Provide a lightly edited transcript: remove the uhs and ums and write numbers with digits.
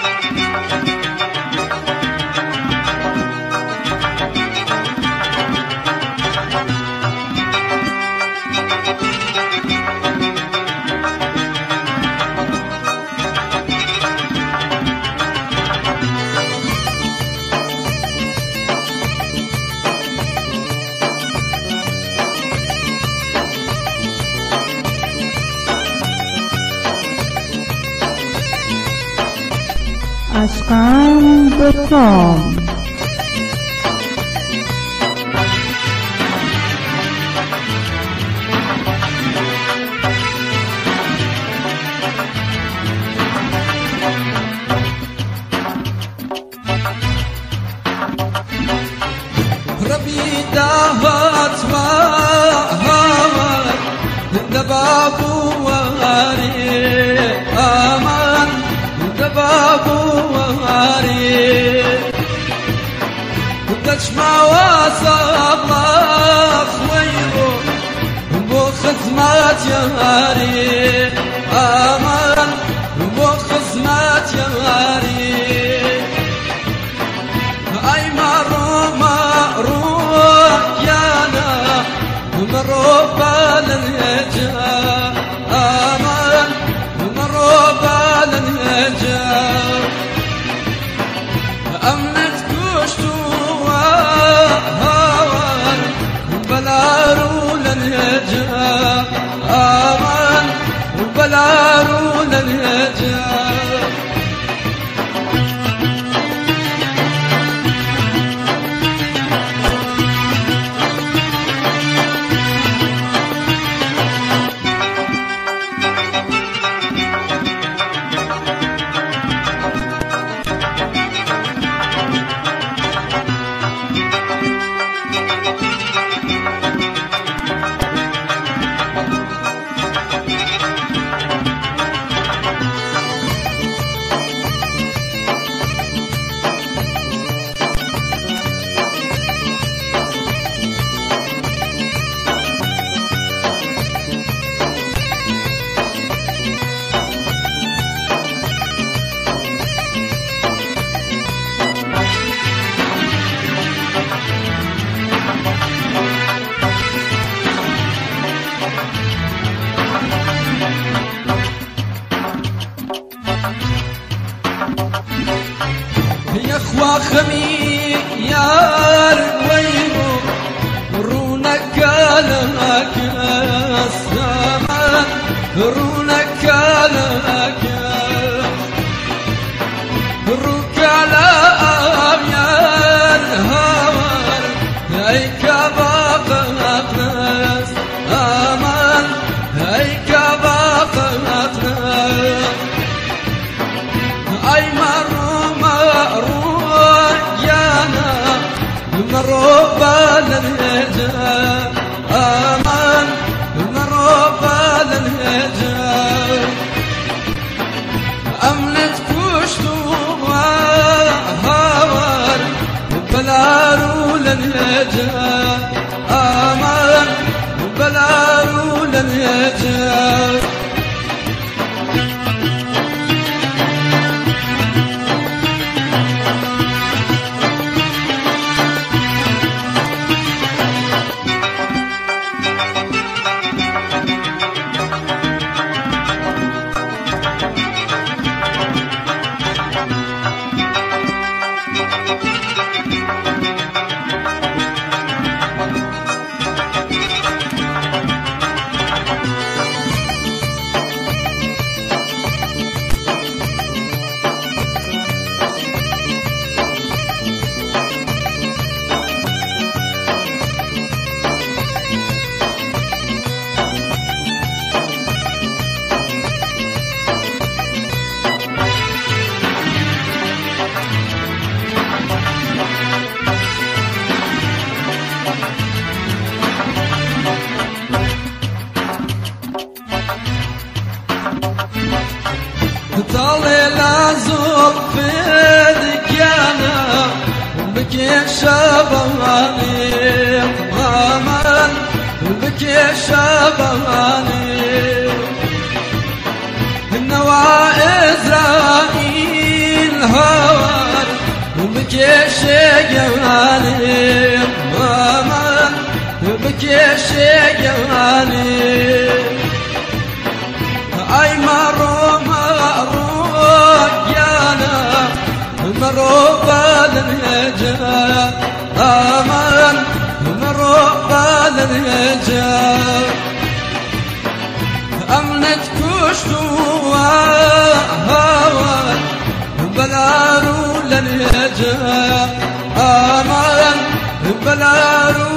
ashkan.com. ربي دهت وهوى دباب وهاري أمان دباب وهاري تجمع وصاب خويرو بخدمات يهاري أمان بخدمات يهاري أي مروبا للهجاء آمان مروبا للهجاء أمنت كشتوا هوان بلارو للهجاء آمان بلارو للهجاء يا اخوة خمي يا رويبو رونك لك السمان رونك لك روك على أميار هوار هيك باقى ناس أمان هيك باقى ناس أي مروبا للهجاء آمان مروبا للهجاء أمنت كشتوا هوار بلارو للهجاء آمان بلارو للهجاء طالع لازم في دكيانا بكي شباباني أمان بكي شباباني النوى إسرائيل هوار بكيش جواني ماما بكيش جواني اي مرو يانا مرو بالنجا امان مرو بالنجا امنت كشتوا هوار بلارو لنجا امان بلارو